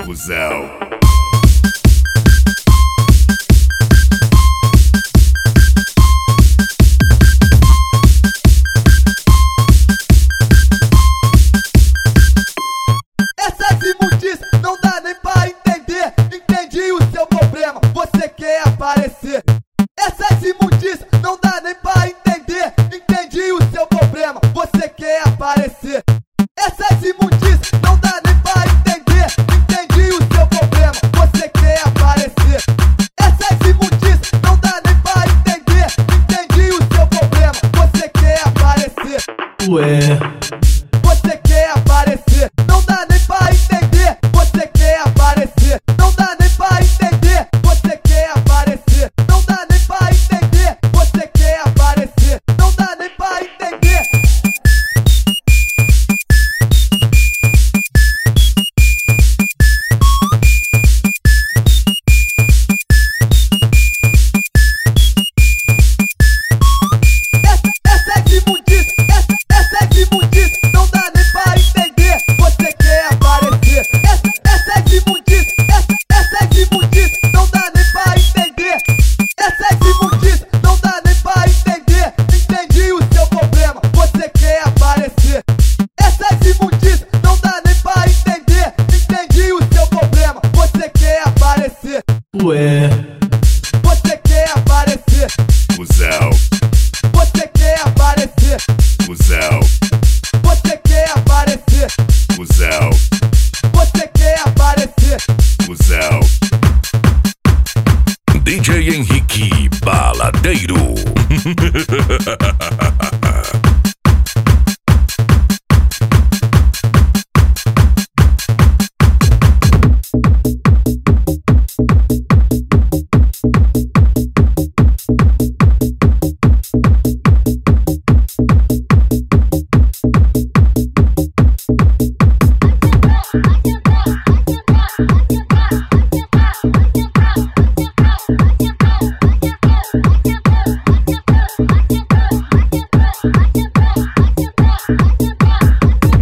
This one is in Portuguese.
Fusão. Essas imundices não dá nem pra entender. Entendi o seu problema, você quer aparecer. Essas imundices não dá nem pra entender. Entendi o seu problema, você quer aparecer. Essas imundices não dá nem pra entender. Entendi o seu problema, você quer aparecer. Essas imundices não dá nem pra entender. Entendi o seu problema, você quer aparecer. Ué, Você quer aparecer, não dá nem pra entender. Você quer aparecer, não dá nem pra entender. Você quer aparecer, não dá nem pra entender. Você quer aparecer, não dá nem pra entender. Essas imundices não dá nem pra entender. Você quer aparecer. Essas imundices não dá nem pra entender. Essas imundices não dá nem pra entender. Entendi o seu problema, você quer aparecer. Essas imundices não dá nem pra entender. Entendi o seu problema, você quer aparecer. ué, Você quer aparecer. Fusão. Você quer aparecer. Fusão. Você quer aparecer. Fusão. Você quer aparecer. Fusão. DJ Henrique Baladeiro.